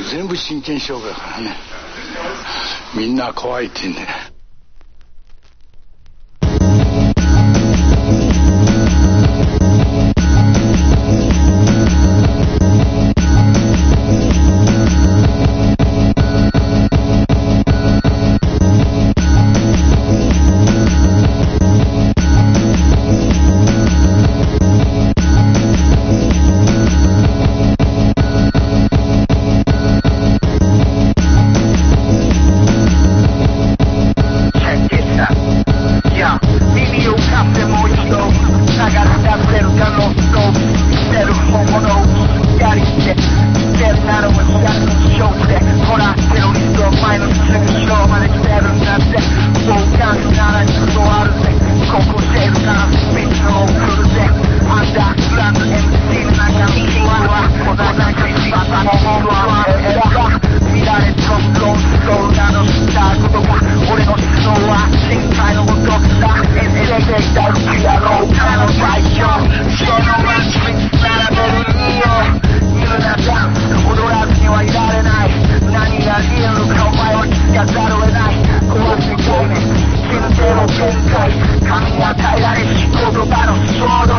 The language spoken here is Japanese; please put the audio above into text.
全部真剣勝負だからね。みんな怖いって言うんで。神が与えられし言葉の衝動